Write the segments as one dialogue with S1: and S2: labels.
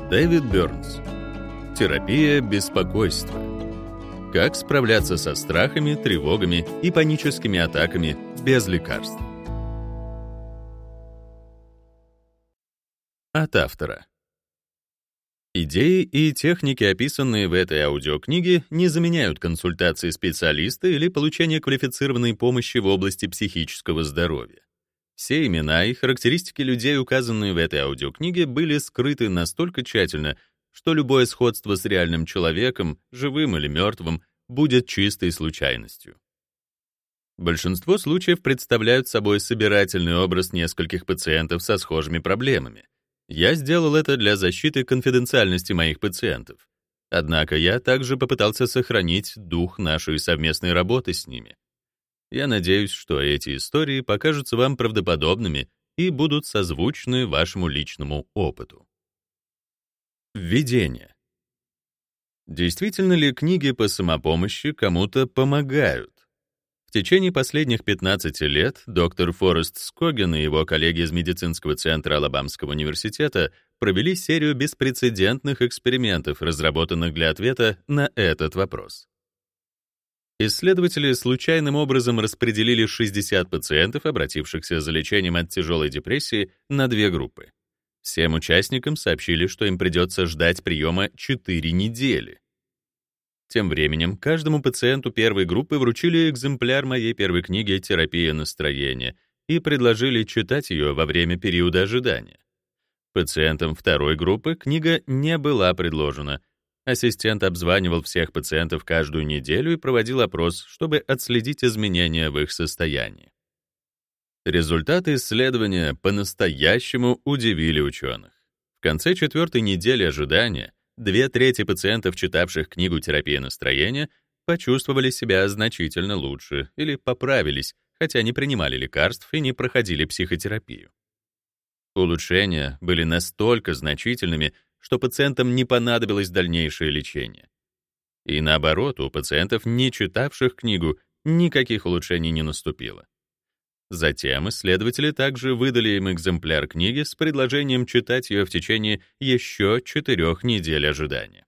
S1: Дэвид Бернс. Терапия беспокойства. Как справляться со страхами, тревогами и паническими атаками без лекарств. От автора. Идеи и техники, описанные в этой аудиокниге, не заменяют консультации специалиста или получения квалифицированной помощи в области психического здоровья. Все имена и характеристики людей, указанные в этой аудиокниге, были скрыты настолько тщательно, что любое сходство с реальным человеком, живым или мертвым, будет чистой случайностью. Большинство случаев представляют собой собирательный образ нескольких пациентов со схожими проблемами. Я сделал это для защиты конфиденциальности моих пациентов. Однако я также попытался сохранить дух нашей совместной работы с ними. Я надеюсь, что эти истории покажутся вам правдоподобными и будут созвучны вашему личному опыту. Введение. Действительно ли книги по самопомощи кому-то помогают? В течение последних 15 лет доктор Форест Скоген и его коллеги из медицинского центра Алабамского университета провели серию беспрецедентных экспериментов, разработанных для ответа на этот вопрос. Исследователи случайным образом распределили 60 пациентов, обратившихся за лечением от тяжелой депрессии, на две группы. Всем участникам сообщили, что им придется ждать приема 4 недели. Тем временем каждому пациенту первой группы вручили экземпляр моей первой книги «Терапия настроения» и предложили читать ее во время периода ожидания. Пациентам второй группы книга не была предложена. Ассистент обзванивал всех пациентов каждую неделю и проводил опрос, чтобы отследить изменения в их состоянии. Результаты исследования по-настоящему удивили ученых. В конце 4-й недели ожидания 2/3 пациентов, читавших книгу «Терапия настроения», почувствовали себя значительно лучше или поправились, хотя не принимали лекарств и не проходили психотерапию. Улучшения были настолько значительными, что пациентам не понадобилось дальнейшее лечение. И наоборот, у пациентов, не читавших книгу, никаких улучшений не наступило. Затем исследователи также выдали им экземпляр книги с предложением читать ее в течение еще 4 недель ожидания.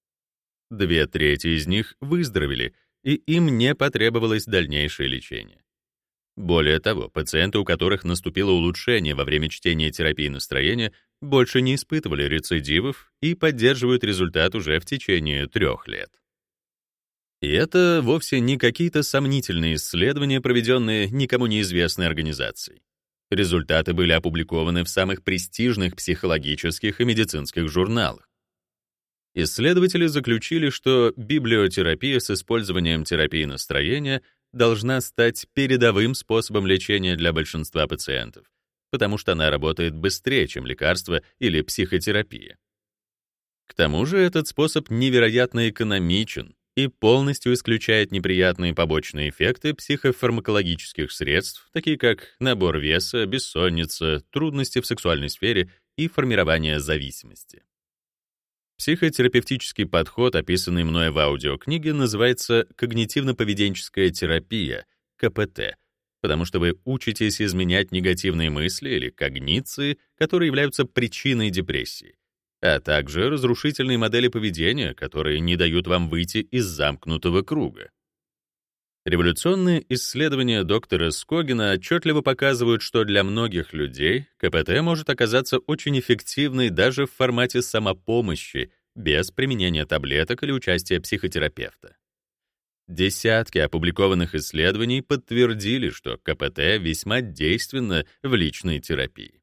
S1: 2/3 из них выздоровели, и им не потребовалось дальнейшее лечение. Более того, пациенты, у которых наступило улучшение во время чтения терапии настроения, больше не испытывали рецидивов и поддерживают результат уже в течение 3 лет. И это вовсе не какие-то сомнительные исследования, проведенные никому неизвестной организацией. Результаты были опубликованы в самых престижных психологических и медицинских журналах. Исследователи заключили, что библиотерапия с использованием терапии настроения должна стать передовым способом лечения для большинства пациентов, потому что она работает быстрее, чем лекарства или психотерапия. К тому же этот способ невероятно экономичен и полностью исключает неприятные побочные эффекты психофармакологических средств, такие как набор веса, бессонница, трудности в сексуальной сфере и формирование зависимости. Психотерапевтический подход, описанный мной в аудиокниге, называется когнитивно-поведенческая терапия, КПТ, потому что вы учитесь изменять негативные мысли или когниции, которые являются причиной депрессии, а также разрушительные модели поведения, которые не дают вам выйти из замкнутого круга. Революционные исследования доктора Скогена отчетливо показывают, что для многих людей КПТ может оказаться очень эффективной даже в формате самопомощи, без применения таблеток или участия психотерапевта. Десятки опубликованных исследований подтвердили, что КПТ весьма действенна в личной терапии.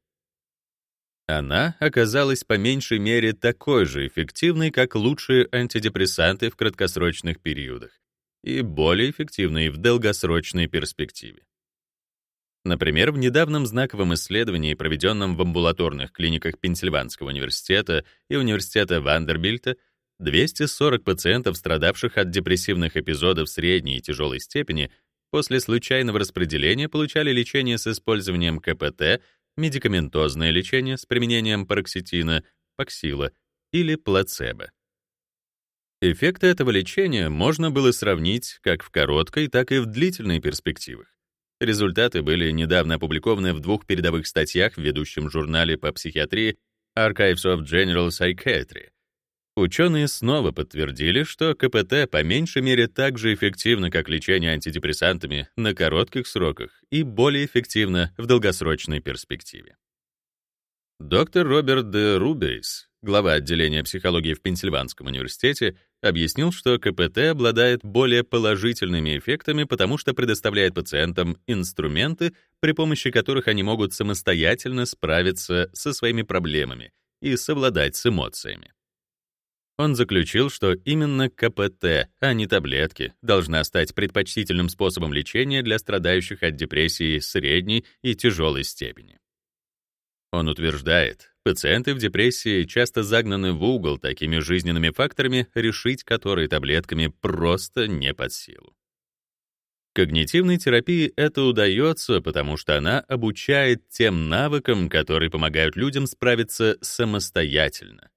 S1: Она оказалась по меньшей мере такой же эффективной, как лучшие антидепрессанты в краткосрочных периодах, и более эффективной в долгосрочной перспективе. Например, в недавнем знаковом исследовании, проведенном в амбулаторных клиниках Пенсильванского университета и университета Вандербильта, 240 пациентов, страдавших от депрессивных эпизодов средней и тяжелой степени, после случайного распределения получали лечение с использованием КПТ, медикаментозное лечение с применением пароксетина, паксила или плацебо. Эффекты этого лечения можно было сравнить как в короткой, так и в длительной перспективах. Результаты были недавно опубликованы в 2 передовых статьях в ведущем журнале по психиатрии Archives of General Psychiatry, ученые снова подтвердили, что КПТ по меньшей мере так же эффективно, как лечение антидепрессантами на коротких сроках и более эффективно в долгосрочной перспективе. Доктор Роберт де Рубейс, глава отделения психологии в Пенсильванском университете, объяснил, что КПТ обладает более положительными эффектами, потому что предоставляет пациентам инструменты, при помощи которых они могут самостоятельно справиться со своими проблемами и совладать с эмоциями. Он заключил, что именно КПТ, а не таблетки, должна стать предпочтительным способом лечения для страдающих от депрессии средней и тяжелой степени. Он утверждает, пациенты в депрессии часто загнаны в угол такими жизненными факторами, решить которые таблетками просто не под силу. Когнитивной терапии это удается, потому что она обучает тем навыкам, которые помогают людям справиться самостоятельно.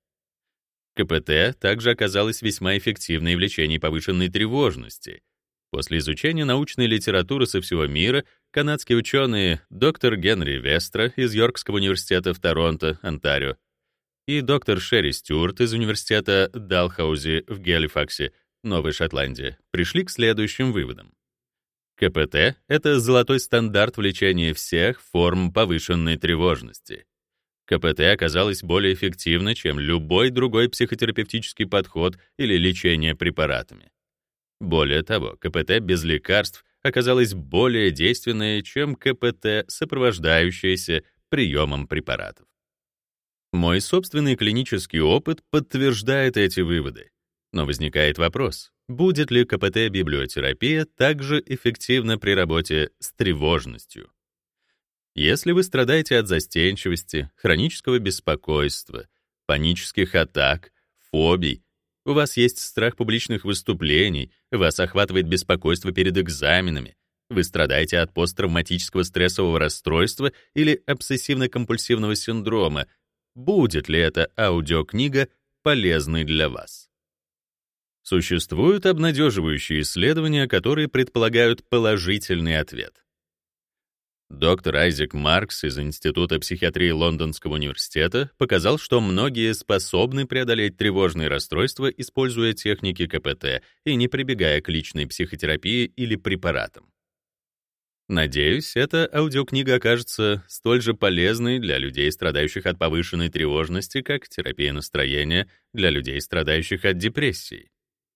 S1: КПТ также оказалась весьма эффективной в лечении повышенной тревожности. После изучения научной литературы со всего мира канадские ученые доктор Генри Вестра из Йоркского университета в Торонто, Онтарио, и доктор Шерри Стюарт из университета Далхаузи в Галифаксе, Новая Шотландия, пришли к следующим выводам. КПТ — это золотой стандарт в лечении всех форм повышенной тревожности. КПТ оказалось более эффективно, чем любой другой психотерапевтический подход или лечение препаратами. Более того, КПТ без лекарств оказалось более действенной, чем КПТ, сопровождающееся приемом препаратов. Мой собственный клинический опыт подтверждает эти выводы. Но возникает вопрос, будет ли КПТ-библиотерапия также эффективна при работе с тревожностью? Если вы страдаете от застенчивости, хронического беспокойства, панических атак, фобий, у вас есть страх публичных выступлений, вас охватывает беспокойство перед экзаменами, вы страдаете от посттравматического стрессового расстройства или обсессивно-компульсивного синдрома, будет ли эта аудиокнига полезной для вас? Существуют обнадеживающие исследования, которые предполагают положительный ответ. Доктор Айзек Маркс из Института психиатрии Лондонского университета показал, что многие способны преодолеть тревожные расстройства, используя техники КПТ и не прибегая к личной психотерапии или препаратам. Надеюсь, эта аудиокнига окажется столь же полезной для людей, страдающих от повышенной тревожности, как терапия настроения для людей, страдающих от депрессии.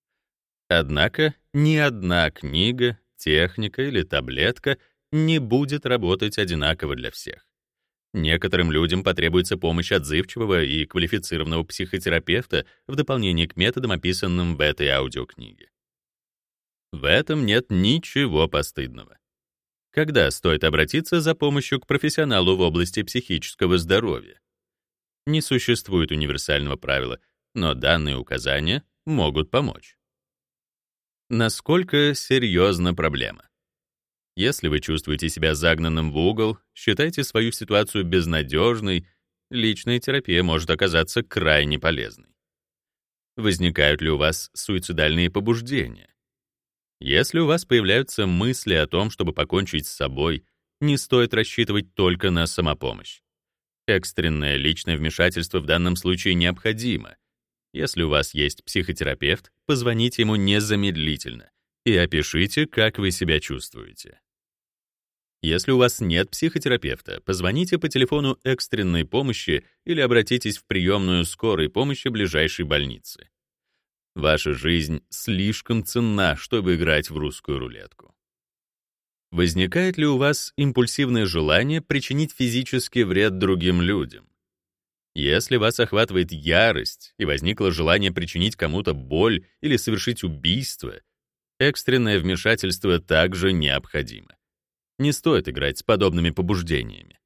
S1: Однако ни одна книга, техника или таблетка не будет работать одинаково для всех. Некоторым людям потребуется помощь отзывчивого и квалифицированного психотерапевта в дополнение к методам, описанным в этой аудиокниге. В этом нет ничего постыдного. Когда стоит обратиться за помощью к профессионалу в области психического здоровья? Не существует универсального правила, но данные указания могут помочь. Насколько серьезна проблема? Если вы чувствуете себя загнанным в угол, считаете свою ситуацию безнадежной, личная терапия может оказаться крайне полезной. Возникают ли у вас суицидальные побуждения? Если у вас появляются мысли о том, чтобы покончить с собой, не стоит рассчитывать только на самопомощь. Экстренное личное вмешательство в данном случае необходимо. Если у вас есть психотерапевт, позвоните ему незамедлительно и опишите, как вы себя чувствуете. Если у вас нет психотерапевта, позвоните по телефону экстренной помощи или обратитесь в приемную скорой помощи ближайшей больницы. Ваша жизнь слишком ценна, чтобы играть в русскую рулетку. Возникает ли у вас импульсивное желание причинить физический вред другим людям? Если вас охватывает ярость и возникло желание причинить кому-то боль или совершить убийство, экстренное вмешательство также необходимо. Не стоит играть с подобными побуждениями.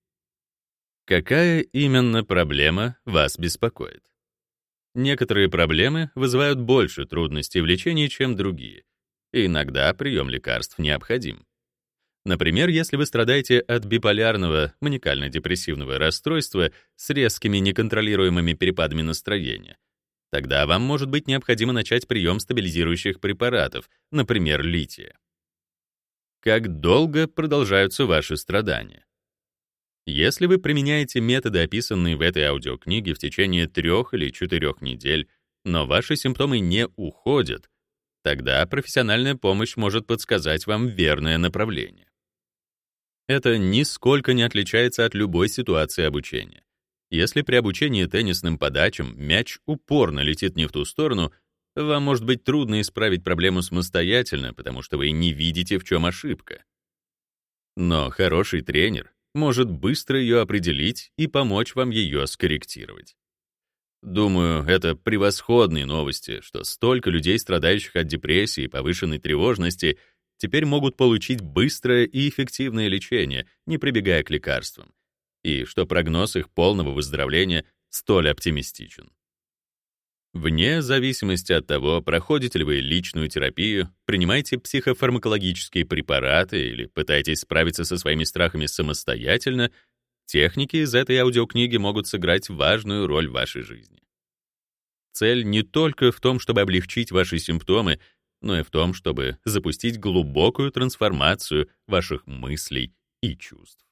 S1: Какая именно проблема вас беспокоит? Некоторые проблемы вызывают больше трудностей в лечении, чем другие, и иногда прием лекарств необходим. Например, если вы страдаете от биполярного маниакально-депрессивного расстройства с резкими неконтролируемыми перепадами настроения, тогда вам может быть необходимо начать прием стабилизирующих препаратов, например, лития. Как долго продолжаются ваши страдания? Если вы применяете методы, описанные в этой аудиокниге, в течение 3 или 4 недель, но ваши симптомы не уходят, тогда профессиональная помощь может подсказать вам верное направление. Это нисколько не отличается от любой ситуации обучения. Если при обучении теннисным подачам мяч упорно летит не в ту сторону, вам может быть трудно исправить проблему самостоятельно, потому что вы не видите, в чем ошибка. Но хороший тренер может быстро ее определить и помочь вам ее скорректировать. Думаю, это превосходные новости, что столько людей, страдающих от депрессии и повышенной тревожности, теперь могут получить быстрое и эффективное лечение, не прибегая к лекарствам, и что прогноз их полного выздоровления столь оптимистичен. Вне зависимости от того, проходите ли вы личную терапию, принимаете психофармакологические препараты или пытаетесь справиться со своими страхами самостоятельно, техники из этой аудиокниги могут сыграть важную роль в вашей жизни. Цель не только в том, чтобы облегчить ваши симптомы, но и в том, чтобы запустить глубокую трансформацию ваших мыслей и чувств.